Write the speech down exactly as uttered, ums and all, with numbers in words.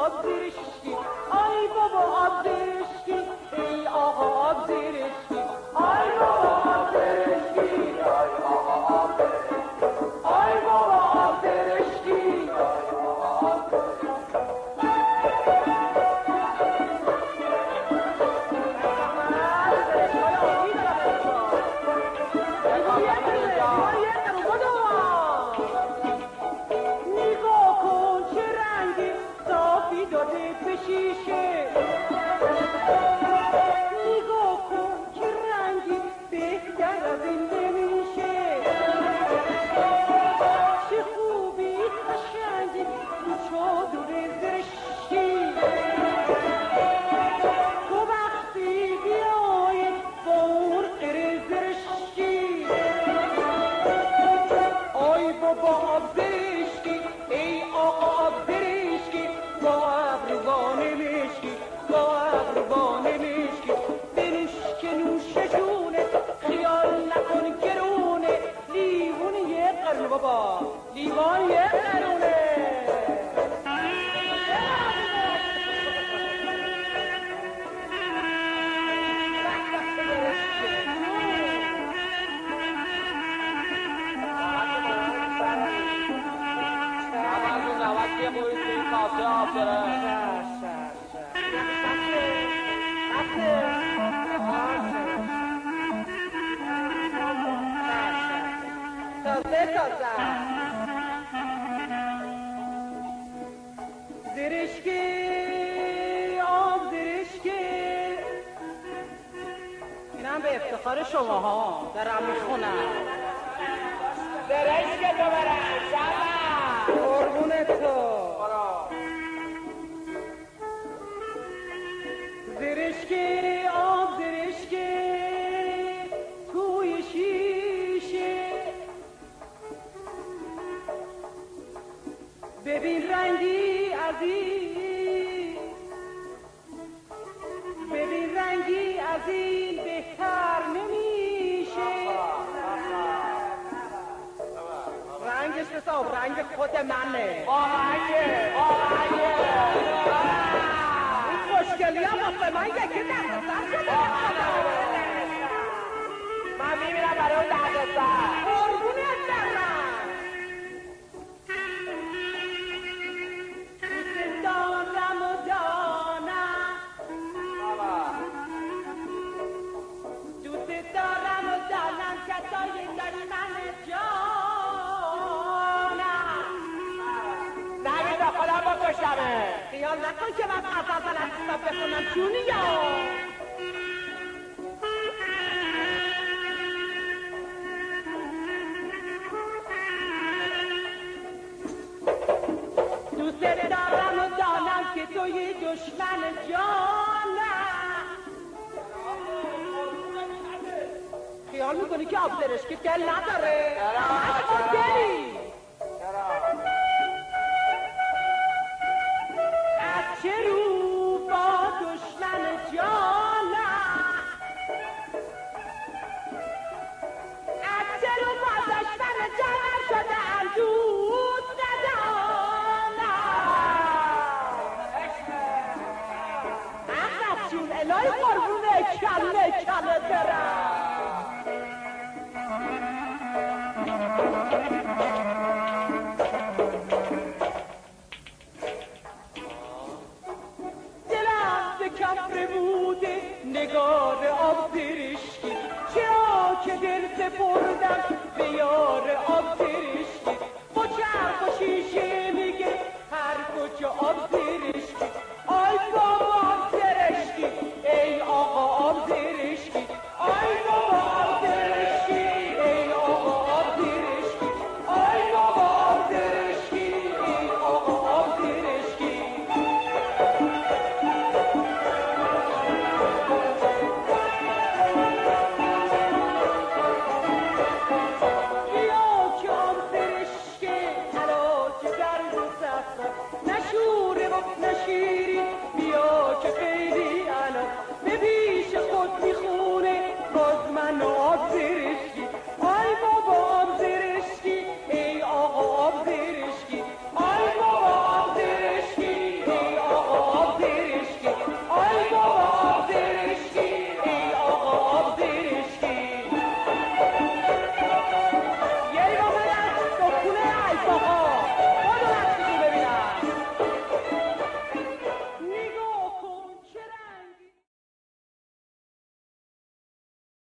آب زرشکی آی بابا آب زرشکی ای آقا آب زرشکی آی بابا آب زرشکی ای آقا آب زرشکی آی بابا آب زرشکی ای آقا آب نگاه کن چه رنگی صافی داده به شیشه نگاه کن چه رنگی بهتر از این نمیشه چه خوبی قشنگی تو چادر زرشکی تو وقتی بیایی با اون قره زرشکی آی بابا آب زرشکی ای آقا آب زرشکی با ابروان مشکی با ابروان مشکی بنش که نوش جونه خیال نکن گرونه لیوان یه قرونه بابا لیوان یه قرونه یه موری توی این کاسه آب داره تازه تازه زرشکی آب زرشکی اینم به افتخار شما ها دارم میخونم زرشکی تو برم شما قربون تو زرشکی آب زرشکی توی شیشه ببین رنگی عزیز ببین رنگی از این بهتر نمیشه رنگش مثل آب رنگ خود منه آمگه آمگه این خوشگلی هم واسه من یکی دست سر شده من میمیرم برای اون دست سر قربونت برم دوست دارم و دانم دوست دارم و دانم کسایی داری من خیال نکن که من قطع زلستا بخونم چونی یا دوست دارم و دانم که تو یه دشمن جانم خیال میکنی که آب زرشکی دل نداره همش دلی چه رو با دشمن جانم از چه رو با دشمن جانم شدم دوست ندانم احمد جون الهی قربونه کله کله برم نگار آب زرشکی چرا که دل سپرد